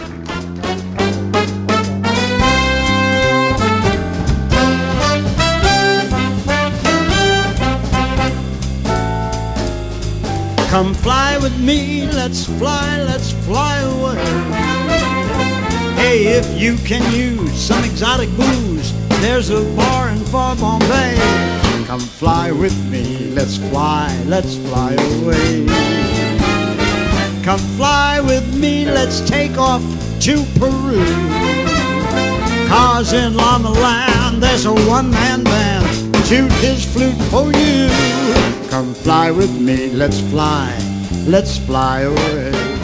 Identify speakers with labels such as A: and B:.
A: Come fly with me, let's fly away. Hey, if you can use some exotic booze, there's a bar in far Bombay. Come fly with me, let's fly away. Come fly with me, let's take off to Peru. 'Cause in Llama Land there's a one-man band, toot his flute for you. Come fly with me, let's fly away.